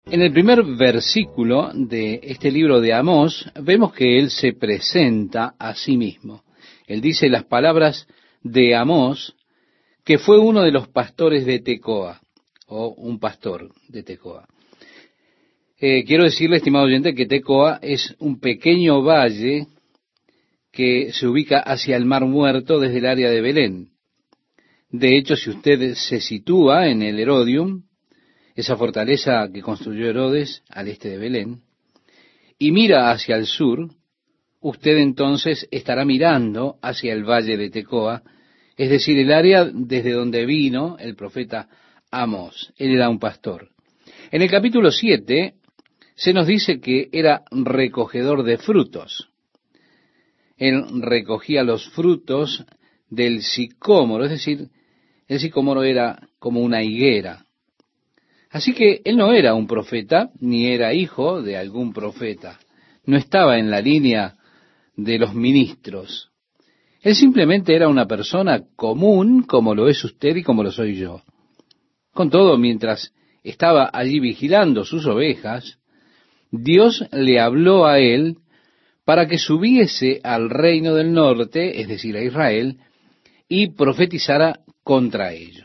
En el primer versículo de este libro de Amós, vemos que él se presenta a sí mismo. Él dice las palabras de Amós, que fue uno de los pastores de Tecoa, o un pastor de Tecoa. Quiero decirle, estimado oyente, que Tecoa es un pequeño valle que se ubica hacia el Mar Muerto desde el área de Belén. De hecho, si usted se sitúa en el Herodium, esa fortaleza que construyó Herodes al este de Belén, y mira hacia el sur, usted entonces estará mirando hacia el valle de Tecoa, es decir, el área desde donde vino el profeta Amós. Él era un pastor. En el capítulo 7 se nos dice que era recogedor de frutos. Él recogía los frutos del sicómoro, es decir, el sicómoro era como una higuera. Así que él no era un profeta, ni era hijo de algún profeta. No estaba en la línea de los ministros. Él simplemente era una persona común, como lo es usted y como lo soy yo. Con todo, mientras estaba allí vigilando sus ovejas, Dios le habló a él para que subiese al reino del norte, es decir, a Israel, y profetizara contra ellos.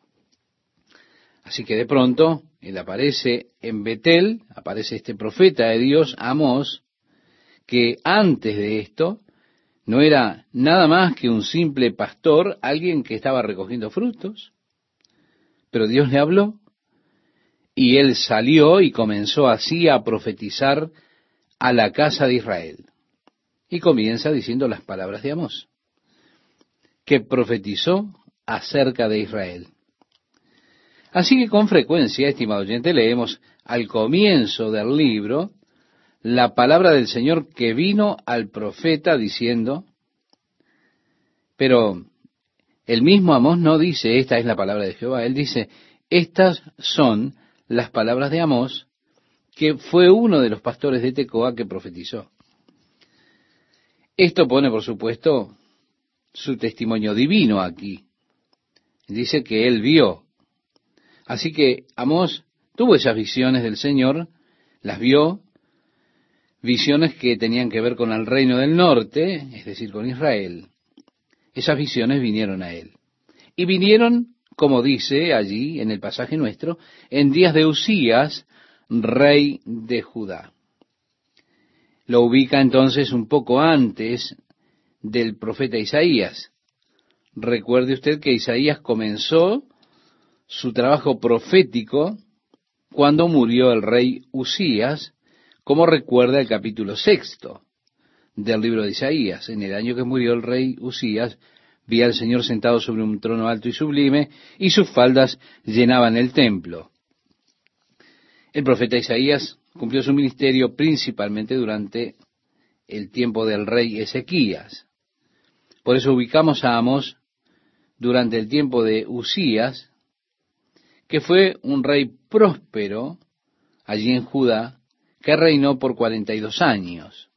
Así que de pronto, él aparece en Betel, aparece este profeta de Dios, Amós, que antes de esto no era nada más que un simple pastor, alguien que estaba recogiendo frutos, pero Dios le habló, y él salió y comenzó así a profetizar a la casa de Israel. Y comienza diciendo las palabras de Amós, que profetizó acerca de Israel. Así que con frecuencia, estimado oyente, leemos al comienzo del libro la palabra del Señor que vino al profeta diciendo, pero el mismo Amós no dice, esta es la palabra de Jehová, él dice, estas son las palabras de Amós, que fue uno de los pastores de Tecoa que profetizó. Esto pone, por supuesto, su testimonio divino aquí. Dice que él vio. Así que Amós tuvo esas visiones del Señor, las vio, visiones que tenían que ver con el reino del norte, es decir, con Israel. Esas visiones vinieron a él. Y vinieron, como dice allí en el pasaje nuestro, en días de Usías, rey de Judá. Lo ubica entonces un poco antes del profeta Isaías. Recuerde usted que Isaías comenzó su trabajo profético cuando murió el rey Usías, como recuerda el capítulo 6 del libro de Isaías. En el año que murió el rey Usías, vi al Señor sentado sobre un trono alto y sublime, y sus faldas llenaban el templo. El profeta Isaías cumplió su ministerio principalmente durante el tiempo del rey Ezequías. Por eso ubicamos a Amós durante el tiempo de Usías, que fue un rey próspero allí en Judá, que reinó por 42 años.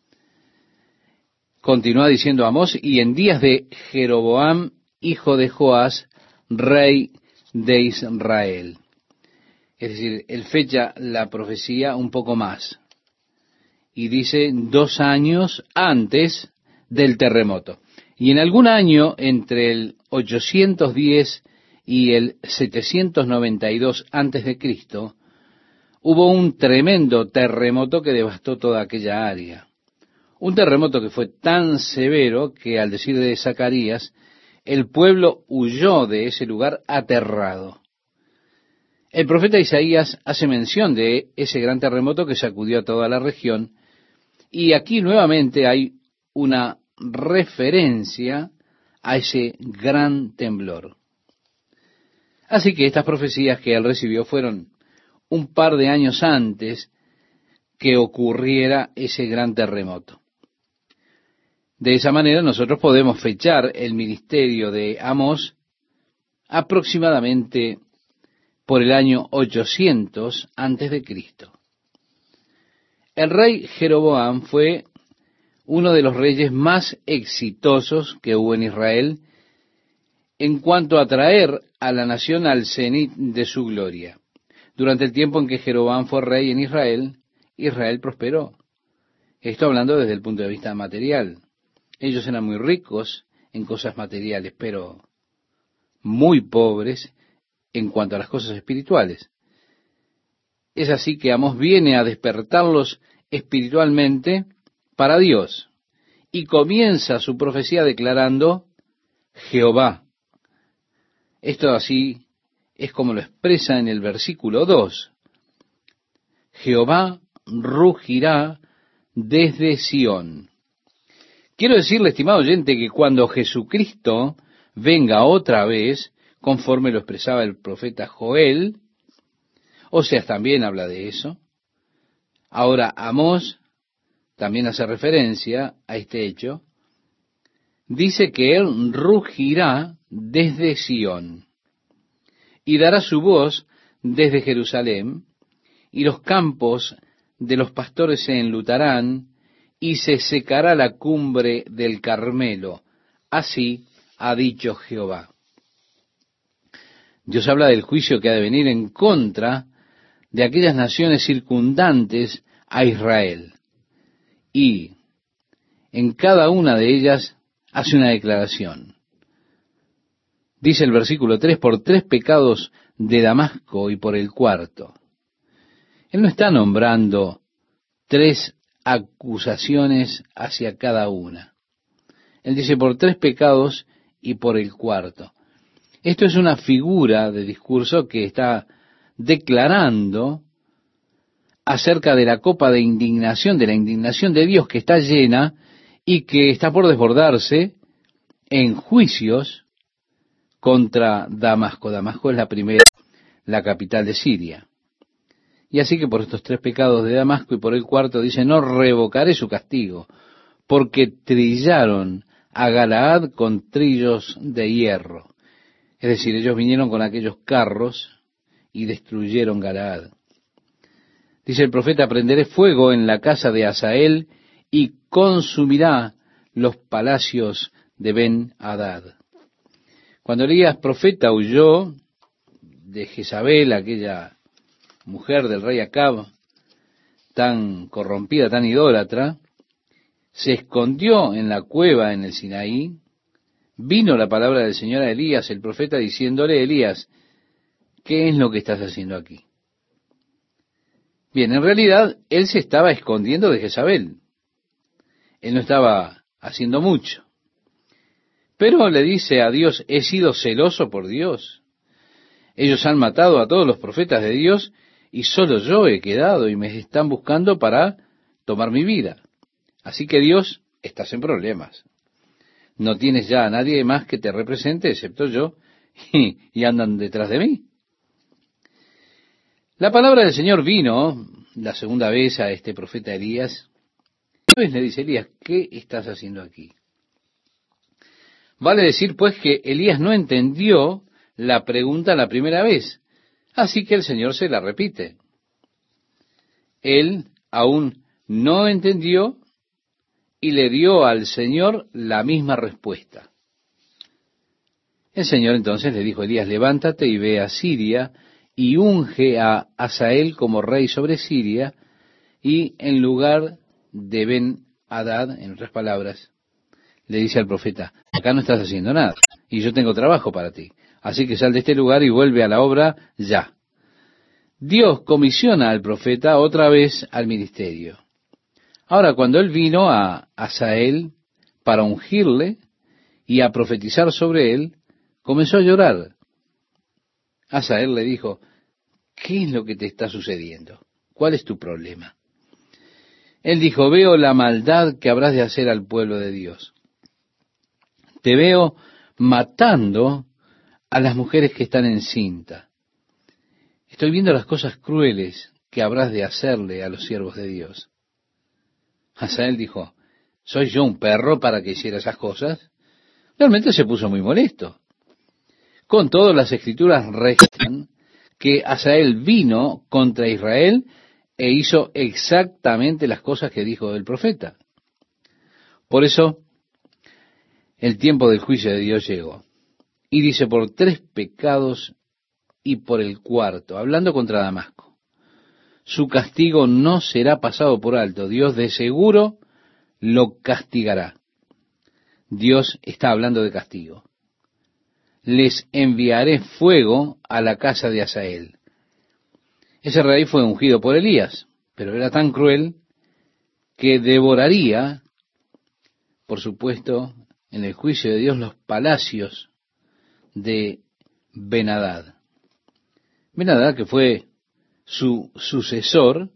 Continúa diciendo Amós, y en días de Jeroboam, hijo de Joás, rey de Israel. Es decir, él fecha la profecía un poco más. Y dice 2 años antes del terremoto. Y en algún año entre el 810 y el 792 antes de Cristo, hubo un tremendo terremoto que devastó toda aquella área. Un terremoto que fue tan severo que, al decir de Zacarías, el pueblo huyó de ese lugar aterrado. El profeta Isaías hace mención de ese gran terremoto que sacudió a toda la región, y aquí nuevamente hay una referencia a ese gran temblor. Así que estas profecías que él recibió fueron un par de años antes que ocurriera ese gran terremoto. De esa manera nosotros podemos fechar el ministerio de Amós aproximadamente por el año 800 antes de Cristo. El rey Jeroboam fue uno de los reyes más exitosos que hubo en Israel en cuanto a traer a la nación al cenit de su gloria. Durante el tiempo en que Jeroboam fue rey en Israel, Israel prosperó. Esto hablando desde el punto de vista material. Ellos eran muy ricos en cosas materiales, pero muy pobres en cuanto a las cosas espirituales. Es así que Amós viene a despertarlos espiritualmente para Dios y comienza su profecía declarando Jehová. Esto así es como lo expresa en el versículo 2. Jehová rugirá desde Sión. Quiero decirle, estimado oyente, que cuando Jesucristo venga otra vez, conforme lo expresaba el profeta Joel, Oseas también habla de eso. Ahora Amós también hace referencia a este hecho. Dice que él rugirá desde Sión y dará su voz desde Jerusalén, y los campos de los pastores se enlutarán, y se secará la cumbre del Carmelo. Así ha dicho Jehová. Dios habla del juicio que ha de venir en contra de aquellas naciones circundantes a Israel. Y en cada una de ellas hace una declaración. Dice el versículo 3, por 3 pecados de Damasco y por el cuarto. Él no está nombrando 3 acusaciones hacia cada una. Él dice por 3 pecados y por el cuarto. Esto es una figura de discurso que está declarando acerca de la copa de la indignación de Dios que está llena y que está por desbordarse en juicios contra Damasco. Damasco es la capital de Siria. Y así que por estos 3 pecados de Damasco y por el cuarto dice, no revocaré su castigo, porque trillaron a Galaad con trillos de hierro. Es decir, ellos vinieron con aquellos carros y destruyeron Galaad. Dice el profeta, prenderé fuego en la casa de Hazael y consumirá los palacios de Ben-Hadad. Cuando Elías profeta huyó de Jezabel, aquella mujer del rey Acab, tan corrompida, tan idólatra, se escondió en la cueva en el Sinaí. Vino la palabra del Señor a Elías, el profeta, diciéndole, Elías, ¿qué es lo que estás haciendo aquí? Bien, en realidad, él se estaba escondiendo de Jezabel. Él no estaba haciendo mucho. Pero le dice a Dios, he sido celoso por Dios. Ellos han matado a todos los profetas de Dios y solo yo he quedado y me están buscando para tomar mi vida. Así que Dios, estás en problemas. No tienes ya a nadie más que te represente excepto yo y andan detrás de mí. La palabra del Señor vino la segunda vez a este profeta Elías. Entonces le dice, Elías, ¿qué estás haciendo aquí? Vale decir pues que Elías no entendió la pregunta la primera vez, así que el Señor se la repite. Él aún no entendió y le dio al Señor la misma respuesta. El Señor entonces le dijo a Elías, levántate y ve a Siria y unge a Hazael como rey sobre Siria, y en lugar de Ben-Hadad, en otras palabras, le dice al profeta, acá no estás haciendo nada, y yo tengo trabajo para ti, así que sal de este lugar y vuelve a la obra ya. Dios comisiona al profeta otra vez al ministerio. Ahora, cuando él vino a Hazael para ungirle y a profetizar sobre él, comenzó a llorar. Hazael le dijo, ¿qué es lo que te está sucediendo? ¿Cuál es tu problema? Él dijo, veo la maldad que habrás de hacer al pueblo de Dios. Te veo matando a las mujeres que están encinta. Estoy viendo las cosas crueles que habrás de hacerle a los siervos de Dios. Hazael dijo, ¿soy yo un perro para que hiciera esas cosas? Realmente se puso muy molesto. Con todo, las escrituras registran que Hazael vino contra Israel e hizo exactamente las cosas que dijo el profeta. Por eso, el tiempo del juicio de Dios llegó. Y dice, por 3 pecados y por el cuarto, hablando contra Damasco. Su castigo no será pasado por alto. Dios de seguro lo castigará. Dios está hablando de castigo. Les enviaré fuego a la casa de Hazael. Ese rey fue ungido por Elías, pero era tan cruel que devoraría, por supuesto, en el juicio de Dios, los palacios de Ben-Hadad. Ben-Hadad, que fue su sucesor,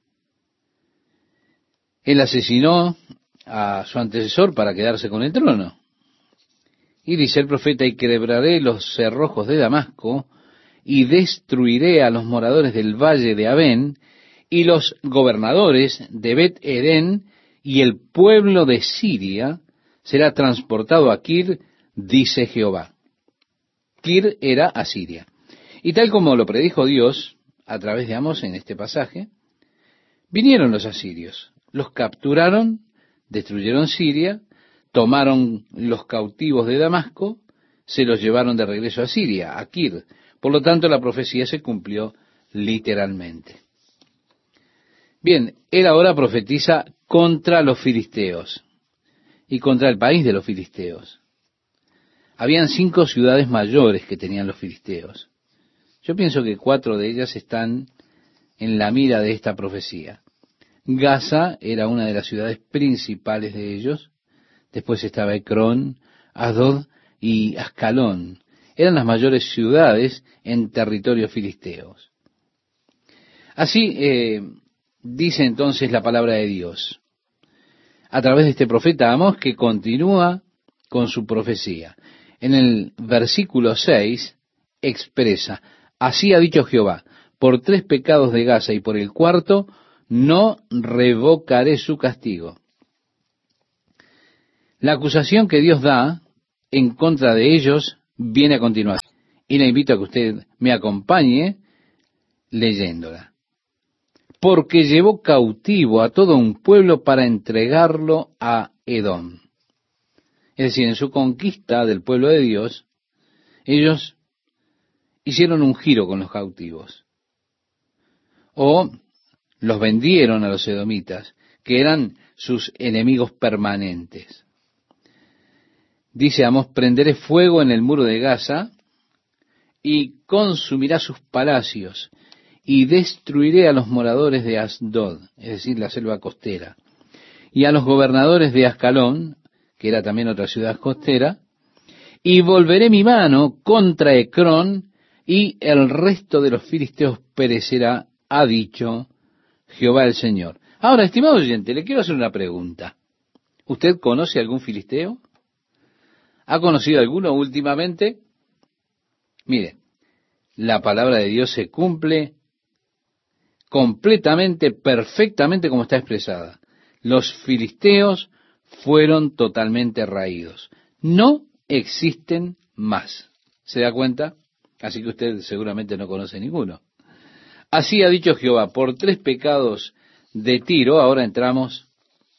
él asesinó a su antecesor para quedarse con el trono. Y dice el profeta: y quebraré los cerrojos de Damasco, y destruiré a los moradores del valle de Abén, y los gobernadores de Bet-Edén, y el pueblo de Siria será transportado a Kir, dice Jehová. Kir era Asiria. Y tal como lo predijo Dios a través de Amós en este pasaje, vinieron los asirios, los capturaron, destruyeron Siria, tomaron los cautivos de Damasco, se los llevaron de regreso a Siria, a Kir. Por lo tanto, la profecía se cumplió literalmente. Bien, él ahora profetiza contra los filisteos y contra el país de los filisteos. Habían 5 ciudades mayores que tenían los filisteos. Yo pienso que 4 de ellas están en la mira de esta profecía. Gaza era una de las ciudades principales de ellos. Después estaba Ecrón, Asdod y Ascalón. Eran las mayores ciudades en territorios filisteos. Así dice entonces la palabra de Dios, a través de este profeta Amós, que continúa con su profecía. En el versículo 6 expresa: así ha dicho Jehová, por 3 pecados de Gaza y por el cuarto no revocaré su castigo. La acusación que Dios da en contra de ellos viene a continuación. Y le invito a que usted me acompañe leyéndola. Porque llevó cautivo a todo un pueblo para entregarlo a Edom. Es decir, en su conquista del pueblo de Dios, ellos hicieron un giro con los cautivos. O los vendieron a los edomitas, que eran sus enemigos permanentes. Dice Amós: prenderé fuego en el muro de Gaza y consumirá sus palacios, y destruiré a los moradores de Asdod, es decir, la selva costera, y a los gobernadores de Ascalón, que era también otra ciudad costera, y volveré mi mano contra Ecrón, y el resto de los filisteos perecerá, ha dicho Jehová el Señor. Ahora, estimado oyente, le quiero hacer una pregunta. ¿Usted conoce algún filisteo? ¿Ha conocido alguno últimamente? Mire, la palabra de Dios se cumple completamente, perfectamente como está expresada. Los filisteos fueron totalmente raídos. No existen más. ¿Se da cuenta? Así que usted seguramente no conoce ninguno. Así ha dicho Jehová: por 3 pecados de Tiro. Ahora entramos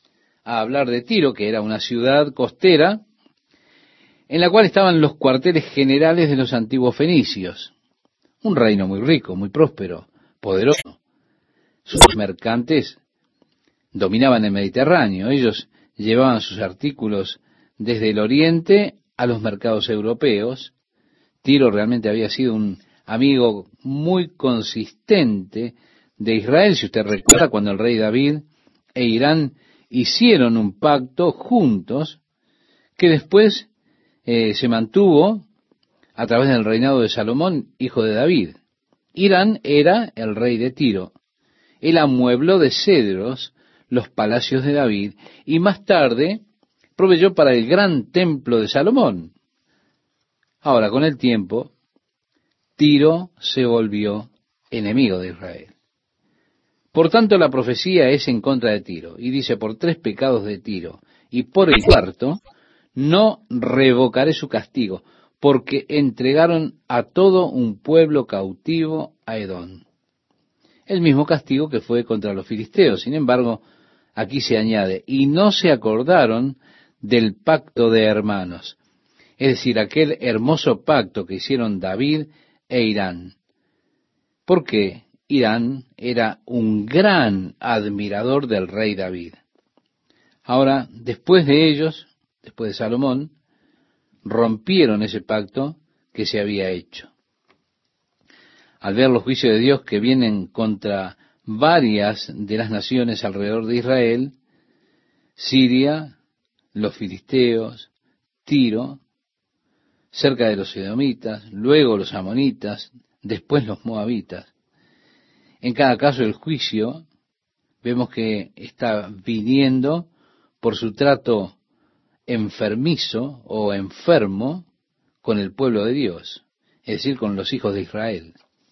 a hablar de Tiro, que era una ciudad costera en la cual estaban los cuarteles generales de los antiguos fenicios. Un reino muy rico, muy próspero, poderoso. Sus mercantes dominaban el Mediterráneo. Ellos llevaban sus artículos desde el oriente a los mercados europeos. Tiro realmente había sido un amigo muy consistente de Israel. Si usted recuerda, cuando el rey David e Irán hicieron un pacto juntos, que después se mantuvo a través del reinado de Salomón, hijo de David. Irán era el rey de Tiro. Él amuebló de cedros los palacios de David y más tarde proveyó para el gran templo de Salomón. Ahora, con el tiempo, Tiro se volvió enemigo de Israel. Por tanto, la profecía es en contra de Tiro, y dice: por 3 pecados de Tiro, y por el cuarto, no revocaré su castigo, porque entregaron a todo un pueblo cautivo a Edom. El mismo castigo que fue contra los filisteos. Sin embargo, aquí se añade: y no se acordaron del pacto de hermanos. Es decir, aquel hermoso pacto que hicieron David e Irán. porque Irán era un gran admirador del rey David. Ahora, después de ellos, después de Salomón, rompieron ese pacto que se había hecho. Al ver los juicios de Dios que vienen contra varias de las naciones alrededor de Israel, Siria, los filisteos, Tiro, cerca de los edomitas, luego los amonitas, después los moabitas. En cada caso el juicio vemos que está viniendo por su trato enfermizo o enfermo con el pueblo de Dios, es decir, con los hijos de Israel.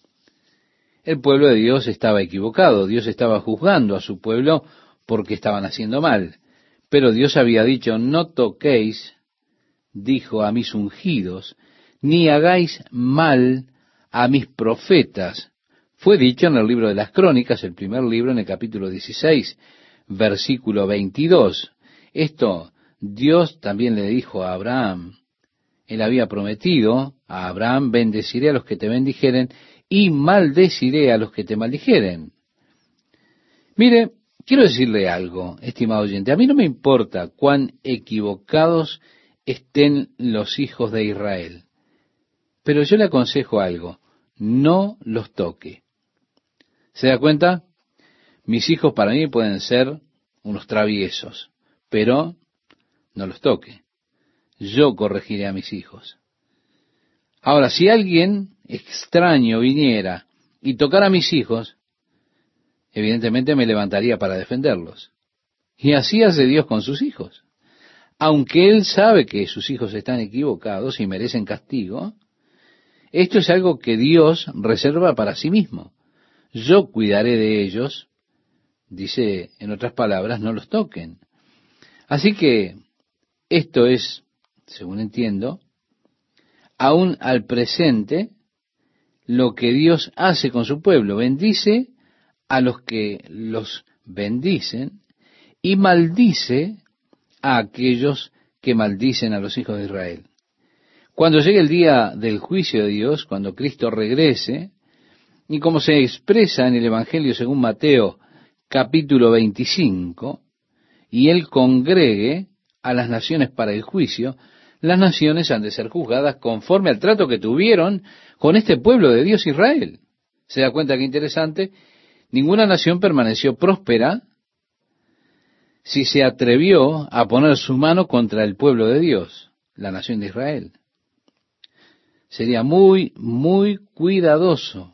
El pueblo de Dios estaba equivocado, Dios estaba juzgando a su pueblo porque estaban haciendo mal, pero Dios había dicho, no toquéis, dijo, a mis ungidos, ni hagáis mal a mis profetas. Fue dicho en el libro de las Crónicas, el primer libro, en el capítulo 16, versículo 22. Esto Dios también le dijo a Abraham. Él había prometido a Abraham, bendeciré a los que te bendijeren y maldeciré a los que te maldijeren. Mire, quiero decirle algo, estimado oyente. A mí no me importa cuán equivocados estén los hijos de Israel, pero yo le aconsejo algo, no los toque. ¿Se da cuenta? Mis hijos para mí pueden ser unos traviesos, pero no los toque. Yo corregiré a mis hijos. Ahora, si alguien extraño viniera y tocara a mis hijos, evidentemente me levantaría para defenderlos. Y así hace Dios con sus hijos. Aunque Él sabe que sus hijos están equivocados y merecen castigo, esto es algo que Dios reserva para sí mismo. Yo cuidaré de ellos, dice en otras palabras, no los toquen. Así que esto es, según entiendo, aún al presente, lo que Dios hace con su pueblo. Bendice a los que los bendicen y maldice a aquellos que maldicen a los hijos de Israel. Cuando llegue el día del juicio de Dios, cuando Cristo regrese, y como se expresa en el Evangelio según Mateo capítulo 25, y Él congregue a las naciones para el juicio, las naciones han de ser juzgadas conforme al trato que tuvieron con este pueblo de Dios Israel. ¿Se da cuenta qué interesante? Ninguna nación permaneció próspera si se atrevió a poner su mano contra el pueblo de Dios, la nación de Israel. Sería muy, muy cuidadoso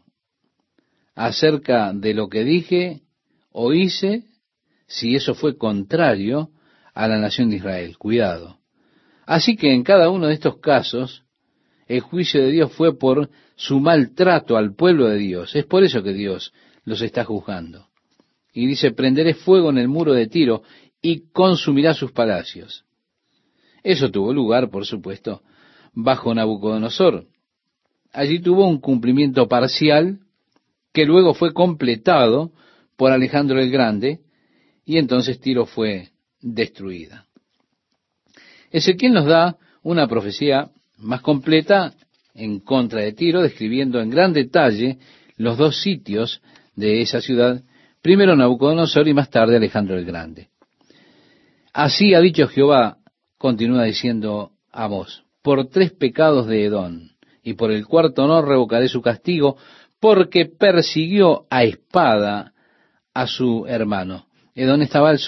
acerca de lo que dije o hice si eso fue contrario a la nación de Israel. Cuidado. Así que en cada uno de estos casos, el juicio de Dios fue por su maltrato al pueblo de Dios. Es por eso que Dios los está juzgando. Y dice, prenderé fuego en el muro de Tiro y consumirá sus palacios. Eso tuvo lugar, por supuesto, bajo Nabucodonosor. Allí tuvo un cumplimiento parcial que luego fue completado por Alejandro el Grande, y entonces Tiro fue destruida. Ezequiel nos da una profecía más completa en contra de Tiro, describiendo en gran detalle los dos sitios de esa ciudad, primero Nabucodonosor y más tarde Alejandro el Grande. Así ha dicho Jehová, continúa diciendo Amós, por 3 pecados de Edom, y por el cuarto no revocaré su castigo, porque persiguió a espada a su hermano. Edom estaba al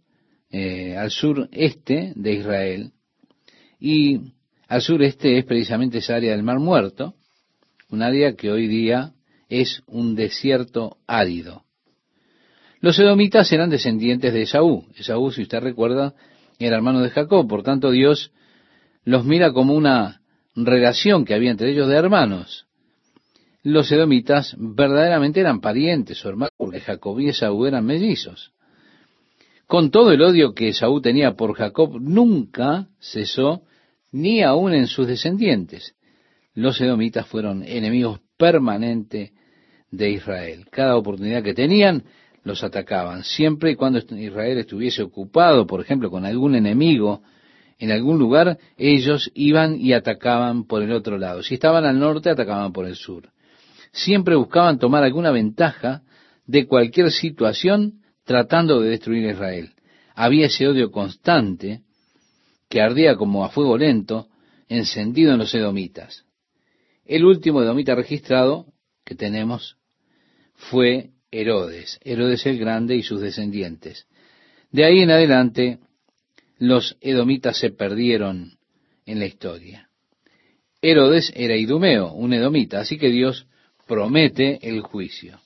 sureste de Israel, y al sureste es precisamente esa área del Mar Muerto, un área que hoy día es un desierto árido. Los edomitas eran descendientes de Esaú. Esaú, si usted recuerda, era hermano de Jacob, por tanto Dios los mira como una relación que había entre ellos de hermanos. Los edomitas verdaderamente eran parientes o hermanos, porque Jacob y Esaú eran mellizos. Con todo el odio que Esaú tenía por Jacob, nunca cesó, ni aun en sus descendientes. Los edomitas fueron enemigos permanentes de Israel. Cada oportunidad que tenían, los atacaban. Siempre y cuando Israel estuviese ocupado, por ejemplo, con algún enemigo en algún lugar, ellos iban y atacaban por el otro lado. Si estaban al norte, atacaban por el sur. siempre buscaban tomar alguna ventaja de cualquier situación tratando de destruir a Israel. Había ese odio constante que ardía como a fuego lento, encendido en los edomitas. El último edomita registrado que tenemos fue Herodes, Herodes el Grande y sus descendientes. De ahí en adelante, los edomitas se perdieron en la historia. Herodes era idumeo, un edomita, así que Dios promete el juicio.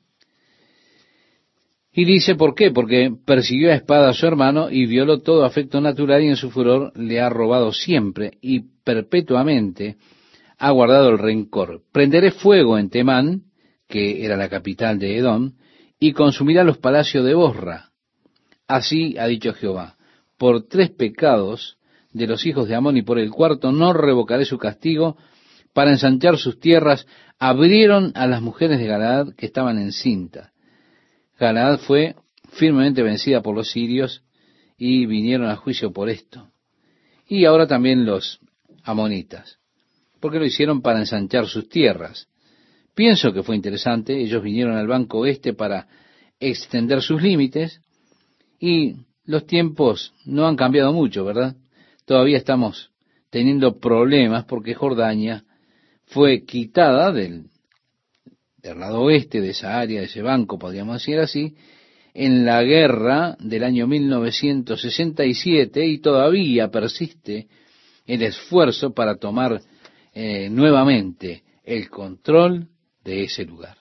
Y dice, ¿por qué? Porque persiguió a espada a su hermano y violó todo afecto natural y en su furor le ha robado siempre y perpetuamente ha guardado el rencor. Prenderé fuego en Temán, que era la capital de Edom, y consumirá los palacios de Bosra. Así ha dicho Jehová, por 3 pecados de los hijos de Amón y por el cuarto no revocaré su castigo, para ensanchar sus tierras abrieron a las mujeres de Galaad que estaban encintas. Galaad fue firmemente vencida por los sirios y vinieron a juicio por esto. Y ahora también los amonitas, porque lo hicieron para ensanchar sus tierras. Pienso que fue interesante, ellos vinieron al banco oeste para extender sus límites y los tiempos no han cambiado mucho, ¿verdad? Todavía estamos teniendo problemas porque Jordania fue quitada del lado oeste de esa área, de ese banco, podríamos decir así, en la guerra del año 1967 y todavía persiste el esfuerzo para tomar nuevamente el control de ese lugar.